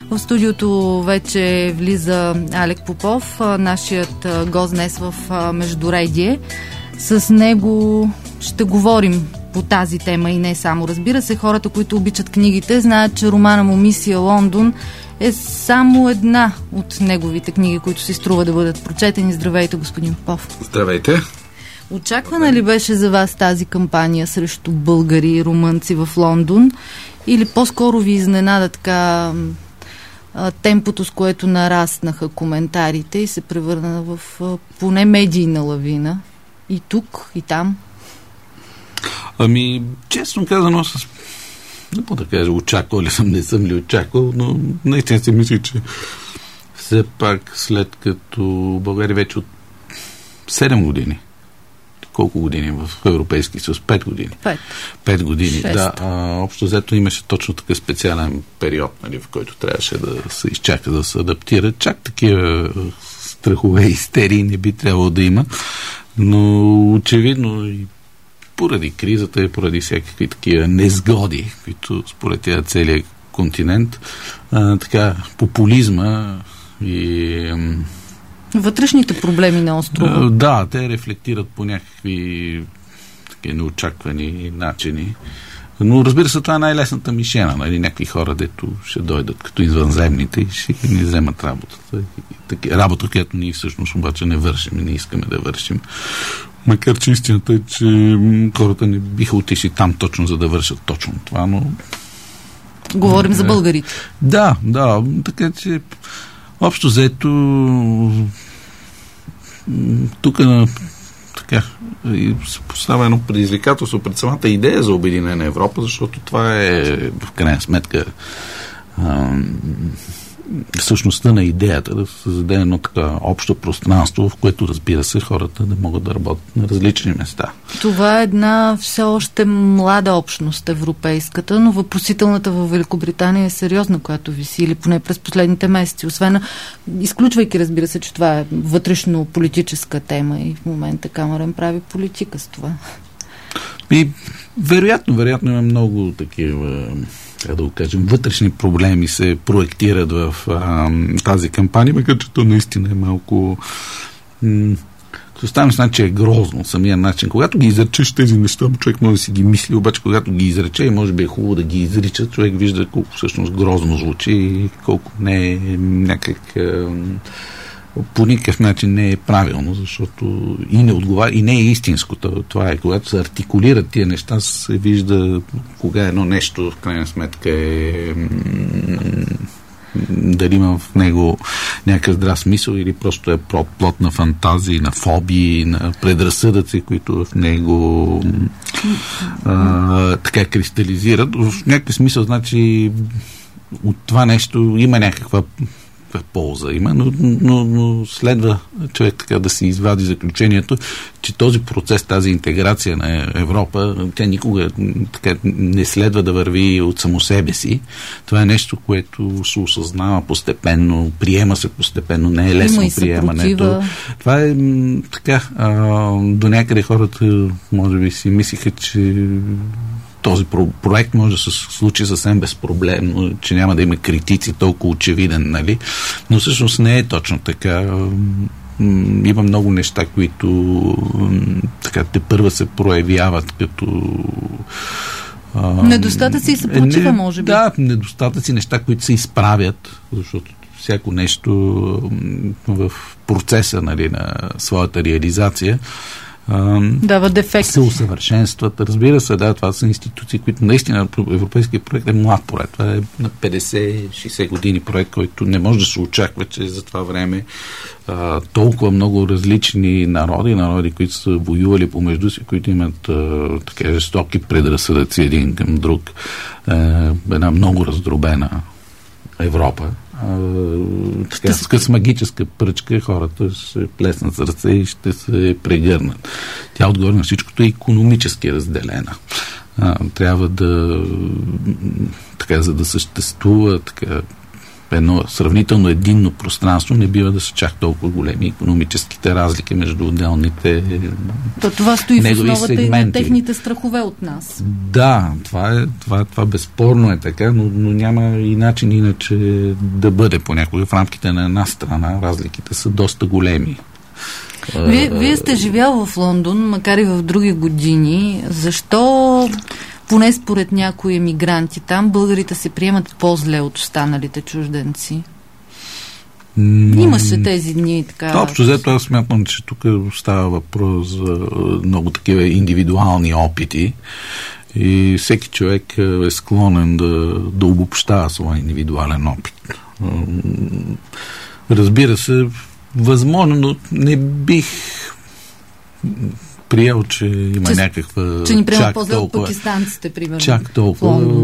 В студиото вече влиза Алек Попов, нашият гост днес в Междуредие. С него ще говорим по тази тема и не само. Разбира се, хората, които обичат книгите, знаят, че романа му "Мисия Лондон" е само една от неговите книги, които си струва да бъдат прочетени. Здравейте, господин Попов. Здравейте. Очаквана ли беше за вас тази кампания срещу българи и румънци в Лондон? Или по-скоро ви изненада така темпото, с което нараснаха коментарите и се превърна в поне медийна лавина? И тук, и там? Честно казано, не мога да кажа очаквал ли съм, не съм ли очаквал, но наистина си мисля, че все пак след като България вече от 7 години, колко години в Европейски съюз? 5 години. 5 години, 6. Да. Общо взето имаше точно такъв специален период, в който трябваше да се изчака, да се адаптира. Чак такива страхове и истерии не би трябвало да има, но очевидно и поради кризата и поради всякакви такива незгоди, които според тя целият континент, популизма и вътрешните проблеми на острова. Да, те рефлектират по някакви такива неочаквани начини. Но разбира се, това е най-лесната мишена. Някакви хора, дето ще дойдат като извънземните и ще ни вземат работата. Работа, която ние всъщност обаче не вършим и не искаме да вършим. Макар че истината е, че хората не биха отишли там точно за да вършат точно това, но... Говорим за българите. Да, така че общо взето тук се поставя едно предизвикателство пред самата идея за обединена Европа, защото това е в крайна сметка същността на идеята да създаде едно така общо пространство, в което, разбира се, хората да могат да работят на различни места. Това е една все още млада общност, европейската, но въпросителната във Великобритания е сериозна, която виси, или поне през последните месеци. Освен, изключвайки, разбира се, че това е вътрешно политическа тема и в момента Камерън прави политика с това. И вероятно има много такива, да го кажем, вътрешни проблеми се проектират в тази кампания, макар че то наистина е малко оставим с че е грозно самия начин. Когато ги изречеш тези неща, човек може да си ги мисли, обаче когато ги изрече и може би е хубаво да ги изрича, човек вижда колко всъщност грозно звучи и колко не е някак по никакъв начин не е правилно, защото и не отговаря, и не е истинското. Това е, когато се артикулират тия неща, се вижда кога едно нещо в крайна сметка е дали има в него някакъв здрав смисъл или просто е плод на фантазии, на фобии, на предразсъдъци, които в него така кристализират. В някакъв смисъл, значи от това нещо има някаква полза има, но следва човек така да си извади заключението, че този процес, тази интеграция на Европа, тя никога така не следва да върви от само себе си. Това е нещо, което се осъзнава постепенно, приема се постепенно, не е лесно приемането. Това е така, до някъде хората може би си мислиха, че този проект може да се случи съвсем безпроблемно, че няма да има критици толкова очевиден, нали? Но всъщност не е точно така. Има много неща, които така тепърва се проявяват като недостатъци се получиха, може би. Да, недостатъци, неща, които се изправят, защото всяко нещо в процеса, нали, на своята реализация дава дефект. Се усъвършенстват. Разбира се, да, това са институции, които наистина европейския проект е млад проект. Това е на 50-60 години проект, който не може да се очаква, че за това време толкова много различни народи, които са воювали помежду си, които имат така жестоки предразсъдъци един към друг. Една много раздробена Европа. Така, с магическа пръчка хората ще плеснат с ръце и ще се прегърнат. Тя отгоре на всичкото е икономически разделена. Трябва да така, за да съществува така едно сравнително единно пространство, не бива да са чак толкова големи икономическите разлики между отделните това стои в основата сегменти. И на техните страхове от нас. Да, това безспорно е така, но няма и начин иначе да бъде понякога. В рамките на една страна разликите са доста големи. Вие сте живял в Лондон, макар и в други години. Защо, поне според някои емигранти там, българите се приемат по-зле от останалите чужденци? Имаше тези дни така. Общо взето аз смятам, че тук става въпрос за много такива индивидуални опити и всеки човек е склонен да обобщава своя индивидуален опит. Разбира се, възможно, но не бих приел, че има някаква... Че ни приемат по-зле от пакистанците, примерно. Чак толкова...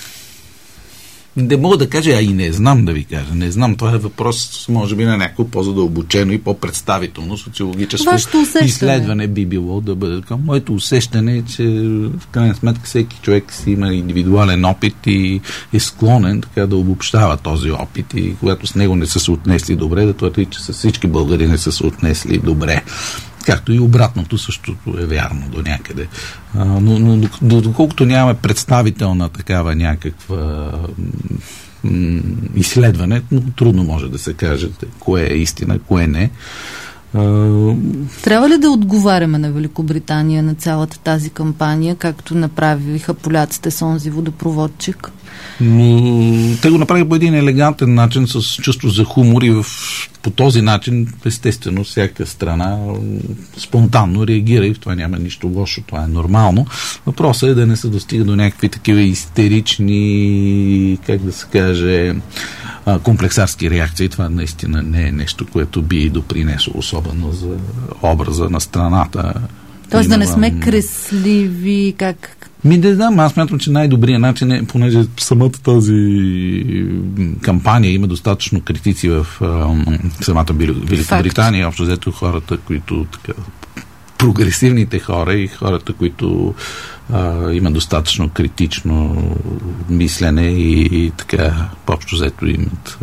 Не мога да кажа, а и не знам да ви кажа. Не знам, това е въпрос, може би, на някакво по-задълбочено и по-представително социологическо изследване би било да бъде. Моето усещане е, че в крайна сметка всеки човек си има индивидуален опит и е склонен така да обобщава този опит и когато с него не са се отнесли добре, да твърди, че с всички българи не са се отнесли добре. Както и обратното същото е вярно до някъде. Но доколкото нямаме представителна такава някаква изследване, трудно може да се каже кое е истина, кое не. Трябва ли да отговаряме на Великобритания на цялата тази кампания, както направиха поляците с онзи водопроводчик? Те го направиха по един елегантен начин, с чувство за хумор и по този начин, естествено, всяка страна спонтанно реагира и в това няма нищо лошо, това е нормално. Въпросът е да не се достига до някакви такива истерични, как да се каже, комплексарски реакции. Това наистина не е нещо, което би допринесло особено за образа на страната. Тоест да не сме кресливи, как... Не знам, аз смятам, че най-добрият начин е, понеже самата тази кампания има достатъчно критици в самата Великобритания, общо взето хората, които така, прогресивните хора и хората, които имат достатъчно критично мислене и така, общо взето имат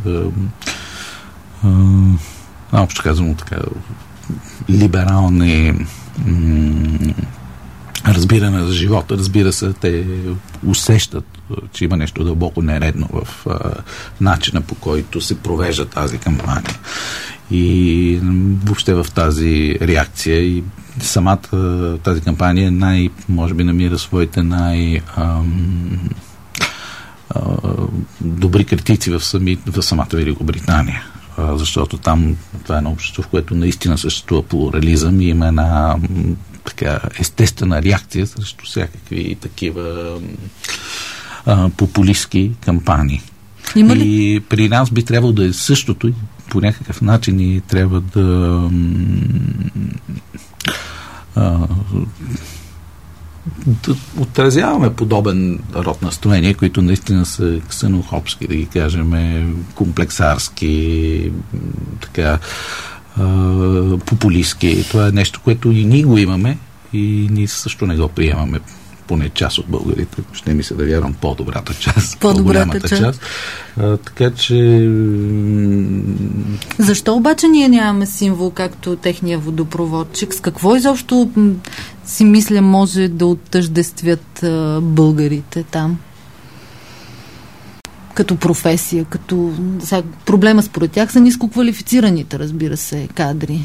общо казвам така либерални разбиране за живота. Разбира се, те усещат, че има нещо дълбоко нередно в начина, по който се провежда тази кампания. И въобще в тази реакция и самата тази кампания може би намира своите добри критици в самата Великобритания. Защото там това е едно общество, в което наистина съществува плурализъм и има една така естествена реакция срещу всякакви такива популистски кампании. И при нас би трябвало да е същото и по някакъв начин и трябва да отразяваме подобен род настроения, които наистина са ксенохопски, да ги кажем, комплексарски, така популистски. Това е нещо, което и ние го имаме и ние също не го приемаме, поне част от българите. Ще ми се да вярвам по-добрата част. По-голямата част. Така че... Защо обаче ние нямаме символ, както техния водопроводчик? С какво изобщо си мисля може да оттъждествят българите там? Като професия, като... Проблема според тях са нискоквалифицираните, разбира се, кадри.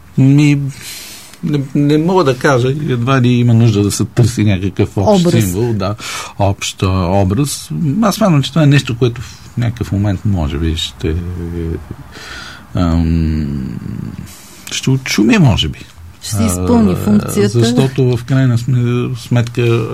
Не мога да кажа, едва ли има нужда да се търси някакъв общ символ, общ образ. Аз смятам, че това е нещо, което в някакъв момент може би ще отшуми, може би. Ще си изпълни функцията. Защото в крайна сметка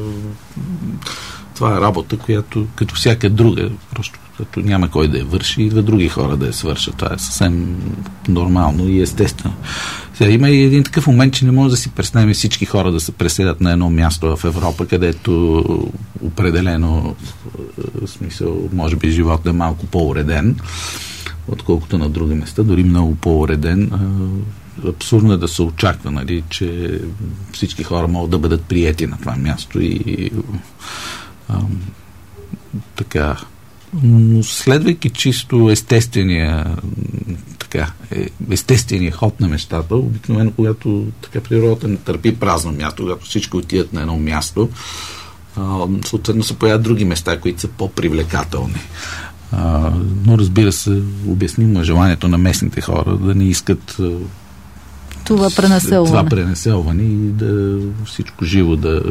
това е работа, която като всяка друга, просто като няма кой да я върши, идва други хора да я свършат. Това е съвсем нормално и естествено. Сега има и един такъв момент, че не може да си представим всички хора да се преселят на едно място в Европа, където определено смисъл, може би животът е малко по-уреден, отколкото на други места, дори много по-уреден. Абсурдно е да се очаква, нали, че всички хора могат да бъдат приети на това място и така следвайки чисто естествения ход на нещата, обикновено, когато така природата не търпи празно място, когато всички отидат на едно място, съответно се появят други места, които са по-привлекателни. Но разбира се, обяснимо желанието на местните хора да не искат това пренаселване и да всичко живо да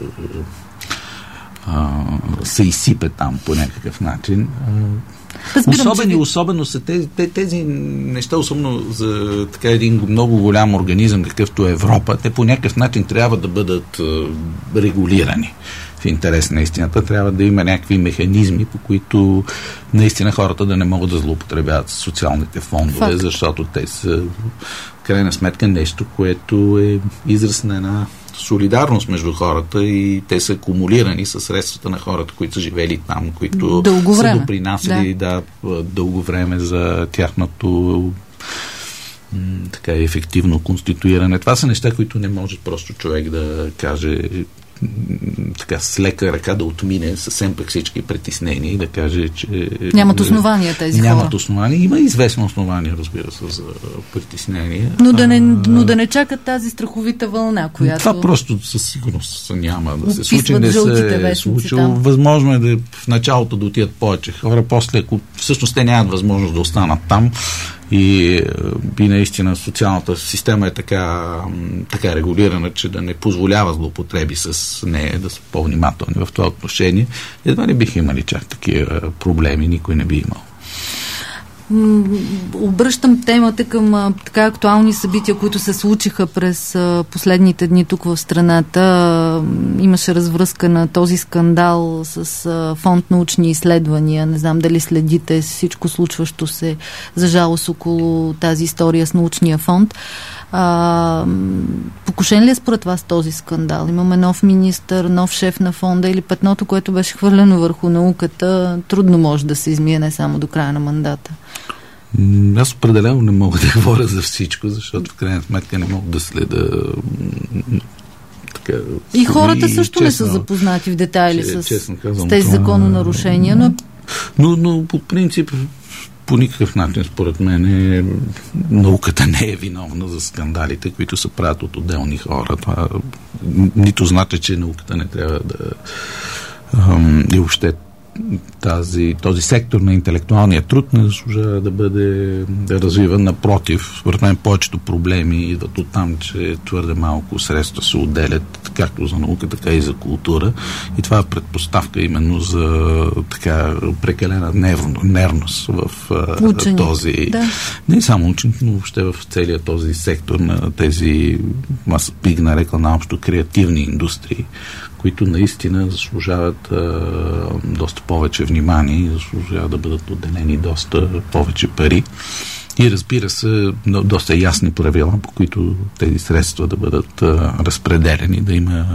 се изсипе там по някакъв начин. Особено са тези неща, особено за така един много голям организъм, какъвто е Европа, те по някакъв начин трябва да бъдат регулирани. В интерес на истината трябва да има някакви механизми, по които наистина хората да не могат да злоупотребяват с социалните фондове, защото те са в крайна сметка нещо, което е израз на една солидарност между хората и те са акумулирани със средствата на хората, които са живели там, които са допринасяли дълго време за тяхното така ефективно конституиране. Това са неща, които не може просто човек да каже така с лека ръка да отмине съвсем пък всички притеснения и да каже, че нямат основания тези хора. Нямат основания. Има известно основание, разбира се, за притеснения. Но да не чакат тази страховита вълна, която... Това просто със сигурност няма да се случи. Не се е случило. Възможно е в началото да отидат повече хора, после, ако всъщност те нямат възможност да останат там, и наистина социалната система е така регулирана, че да не позволява злоупотреби с нея, да са по-внимателни в това отношение. Едва ли биха имали чак такива проблеми, никой не би имал. Обръщам темата към така актуални събития, които се случиха през последните дни тук в страната. Имаше развръзка на този скандал с фонд научни изследвания. Не знам дали следите всичко случващо се за жалост около тази история с научния фонд. Покушен ли е според вас този скандал? Имаме нов министър, нов шеф на фонда или петното, което беше хвърлено върху науката, трудно може да се измие не само до края на мандата? Аз определено не мога да говоря за всичко, защото в крайна сметка не мога да следа така... И хората също не са запознати в детайли с тези закононарушения, но по принцип по никакъв начин, според мен, науката не е виновна за скандалите, които се правят от отделни хора. Това нито значи, че науката не трябва да и въобще този сектор на интелектуалния труд не заслужава да бъде развиван. Напротив, според мен повечето проблеми идват от там, че твърде малко средства се отделят както за наука, така и за култура. И това е предпоставка именно за така прекалена нервност в този... Да. Не само учените, но въобще в целия този сектор на тези, аз бих нарекал наобщо креативни индустрии, които наистина заслужават доста повече внимание и заслужават да бъдат отделени доста повече пари. И разбира се, доста ясни правила, по които тези средства да бъдат разпределени, да има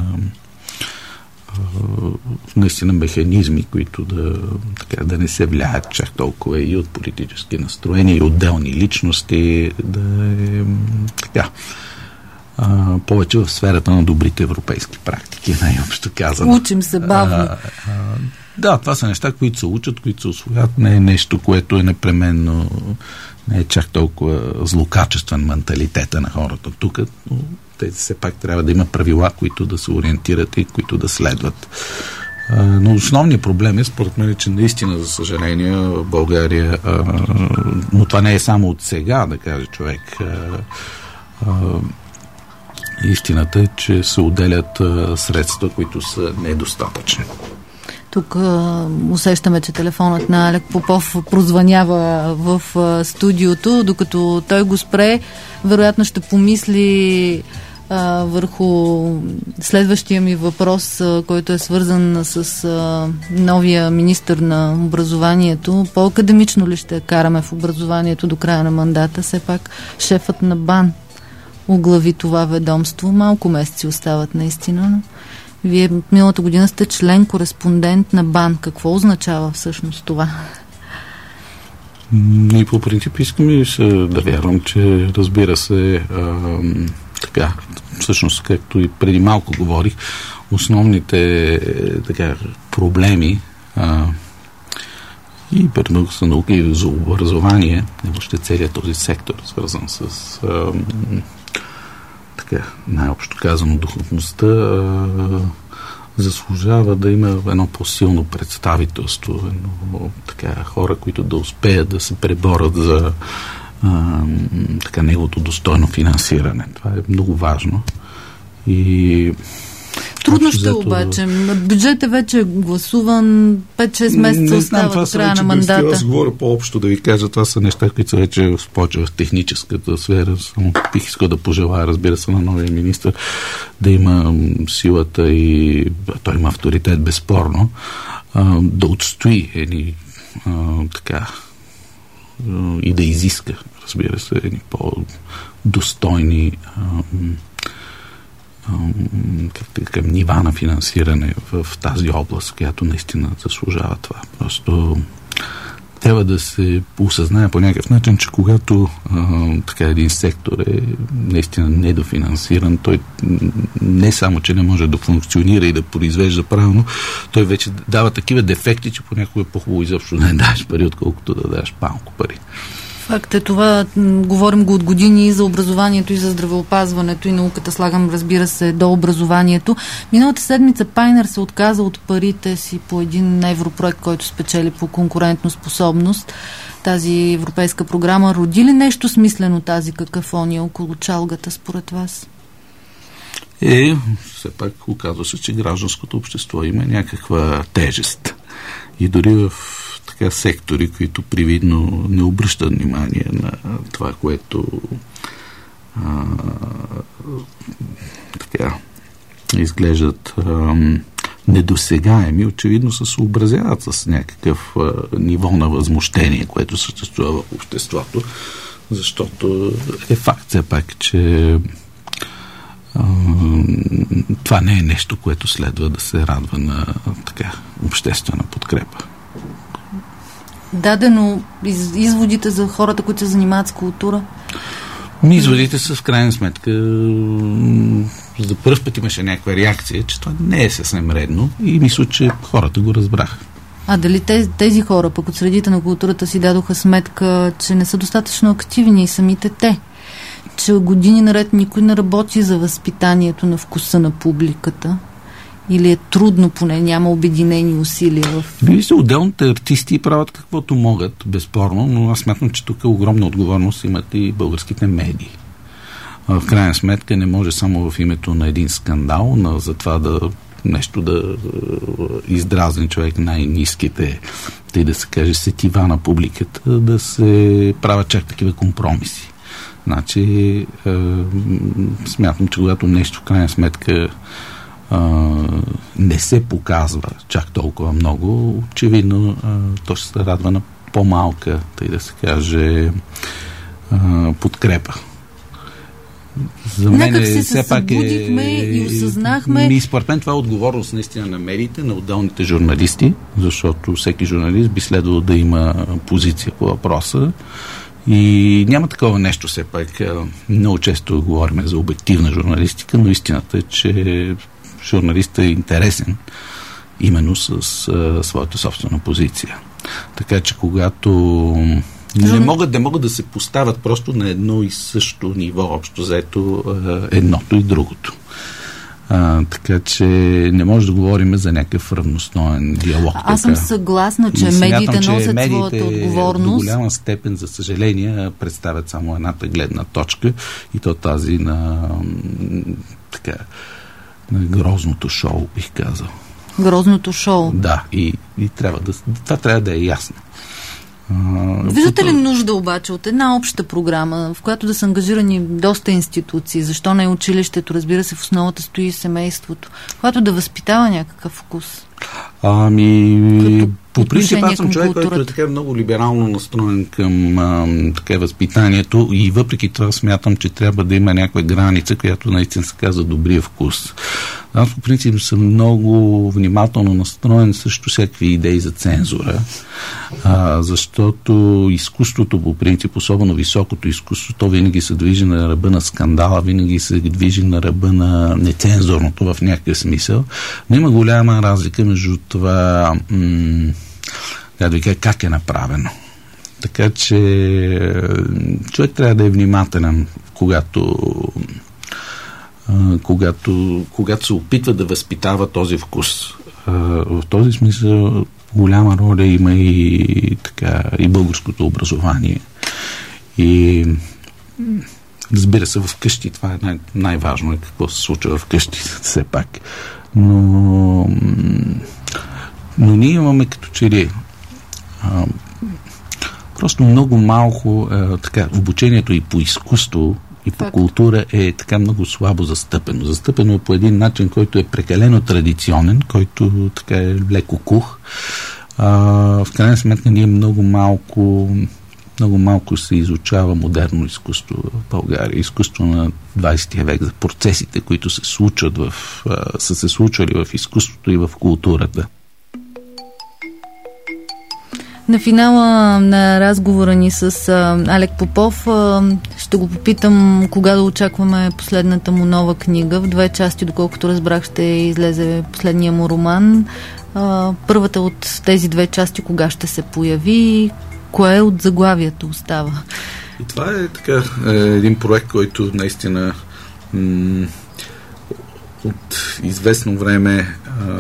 наистина механизми, които да не се влияят чак толкова и от политически настроения, и отделни личности, да е така повече в сферата на добрите европейски практики, най-общо казано. Учим се бавно. Да, това са неща, които се учат, които се усвоят. Не е нещо, което е непременно, не е чак толкова злокачествен менталитета на хората тук, но те все пак трябва да има правила, които да се ориентират и които да следват. Но основният проблем е, според мен, че наистина, за съжаление, в България, но това не е само от сега, да каже човек, истината е, че се отделят средства, които са недостатъчни. Тук усещаме, че телефонът на Алек Попов прозвънява в студиото. Докато той го спре, вероятно ще помисли върху следващия ми въпрос, който е свързан с новия министър на образованието. По-академично ли ще караме в образованието до края на мандата? Все пак шефът на БАН оглави това ведомство. Малко месеци остават наистина, но вие миналата година сте член-кореспондент на БАН. Какво означава всъщност това? И по принцип искам и да вярвам, че разбира се така, всъщност, както и преди малко говорих, основните така, проблеми и примерно за наука и за образование, въобще целият този сектор, свързан с така, най-общо казано, духовността, заслужава да има едно по-силно представителство, така, хора, които да успеят да се преборят за така, неговото достойно финансиране. Това е много важно. И трудно ще обаче. Бюджетът вече е гласуван, 5-6 месеца остава до края на мандата. Аз говоря по-общо да ви кажа, това са неща, които са вече в техническата сфера. Само бих искал да пожелая, разбира се, на новия министър да има силата и той има авторитет безспорно, да отстои така и да изиска, разбира се, едни по-достойни към нива на финансиране в тази област, която наистина заслужава това. Просто трябва да се осъзнае по някакъв начин, че когато така един сектор е наистина недофинансиран, той не само, че не може да функционира и да произвежда правилно, той вече дава такива дефекти, че понякога е по-хубаво изобщо да не даваш пари, отколкото да даваш малко пари. Факт е това, говорим го от години и за образованието, и за здравеопазването, и науката, слагам, разбира се, до образованието. Миналата седмица Пайнер се отказа от парите си по един европроект, който спечели по конкурентоспособност. Тази европейска програма роди ли нещо смислено тази какафония около чалгата, според вас? Все пак оказва се, че гражданското общество има някаква тежест. И дори в сектори, които привидно не обръщат внимание на това, което така изглеждат недосегаеми, очевидно се съобразяват с някакъв ниво на възмущение, което съществува в обществото, защото е факт все пак, че това не е нещо, което следва да се радва на така обществена подкрепа. Дадено изводите за хората, които се занимават с култура? Изводите са в крайна сметка, за първ път имаше някаква реакция, че това не е съвсем редно и мисля, че хората го разбраха. А дали тези хора пък от средите на културата си дадоха сметка, че не са достатъчно активни и самите те? Че години наред никой не работи за възпитанието на вкуса на публиката? Или е трудно, поне няма обединени усилия в... Вижте, отделните артисти правят каквото могат, безспорно, но аз смятам, че тук огромна отговорност имат и българските медии. В крайна сметка не може само в името на един скандал, за това да издразни човек най-ниските, тъй да се каже, сетива на публиката, да се правят чак такива компромиси. Значи, смятам, че когато нещо в крайна сметка не се показва чак толкова много, очевидно то ще се радва на по-малка, тъй да се каже, подкрепа. За мен все пак и осъзнахме. И според мен това е отговорност наистина на медиите, на отделните журналисти, защото всеки журналист би следвало да има позиция по въпроса. И няма такова нещо все пак. Много често говорим за обективна журналистика, но истината е, че журналистът е интересен именно с своята собствена позиция. Така че когато не могат да се поставят просто на едно и също ниво, общо заето едното и другото. Така че не може да говорим за някакъв равностоен диалог. Аз съм съгласна, че медиите носят своята отговорност. До голяма степен, за съжаление, представят само едната гледна точка и то тази на грозното шоу, бих казал. Грозното шоу. Да, и това трябва да е ясно. Виждате ли нужда обаче от една обща програма, в която да са ангажирани доста институции? Защо не училището? Разбира се, в основата стои семейството, което да възпитава някакъв вкус. По принцип, аз съм човек, който е така много либерално настроен към възпитанието и въпреки това смятам, че трябва да има някаква граница, която наистина се казва добрия вкус. Аз по принцип съм много внимателно настроен срещу всякакви идеи за цензура, защото изкуството по принцип, особено високото изкуство, то винаги се движи на ръба на скандала, винаги се движи на ръба на нецензурното в някакъв смисъл. Но има голяма разлика между това да ви кажа как е направено. Така че човек трябва да е внимателен, когато се опитва да възпитава този вкус. В този смисъл голяма роля има и българското образование. И разбира се, вкъщи това е най-важно, какво се случва вкъщи все пак. Но ние имаме като че ли просто много малко обучението и по изкуство и по култура е така много слабо застъпено. Застъпено е по един начин, който е прекалено традиционен, който така е леко кух. В крайна сметка ние много малко се изучава модерно изкуство в България. Изкуство на 20 век, за процесите, които се се случвали в изкуството и в културата. На финала на разговора ни с Алек Попов ще го попитам кога да очакваме последната му нова книга. В 2 части, доколкото разбрах, ще излезе последния му роман. Първата от тези 2 части кога ще се появи? Кое от заглавието остава? И това е така един проект, който наистина от известно време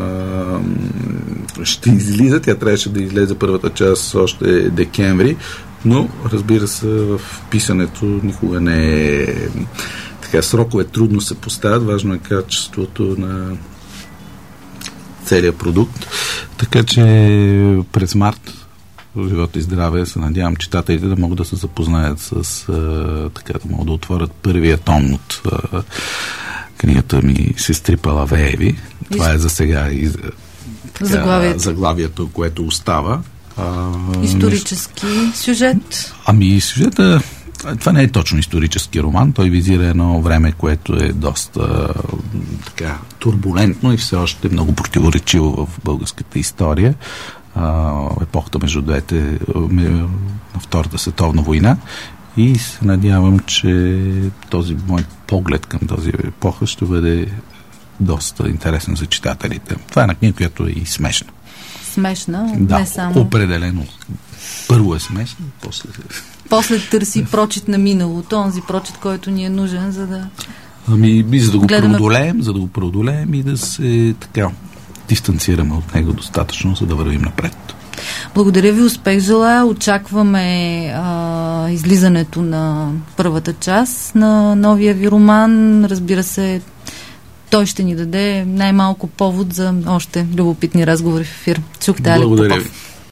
ще излиза. Тя трябваше да излезе първата част още декември, но разбира се, в писането никога не е така, срокове трудно се поставят, важно е качеството на целият продукт. Така че през март, живота и здраве, се надявам читателите да могат да се запознаят с да могат да отворят първия том от книгата ми Сестри Палавееви. Това е за сега заглавието, което остава. Исторически сюжет? Сюжета, това не е точно исторически роман. Той визира едно време, което е доста турбулентно и все още много противоречиво в българската история. Епохата между двете, на Втората световна война, и се надявам, че този мой поглед към тази епоха ще бъде доста интересен за читателите. Това е една книга, която е и смешна. Смешна? Да, не само. Определено. Първо е смешна, после търси прочит на миналото, онзи прочит, който ни е нужен, за да за да го преодолеем и да се дистанцираме от него достатъчно, за да вървим напред. Благодаря ви, успех желая. Очакваме излизането на първата част на новия ви роман. Разбира се, той ще ни даде най-малко повод за още любопитни разговори в ефир. Чухте Алек Попов.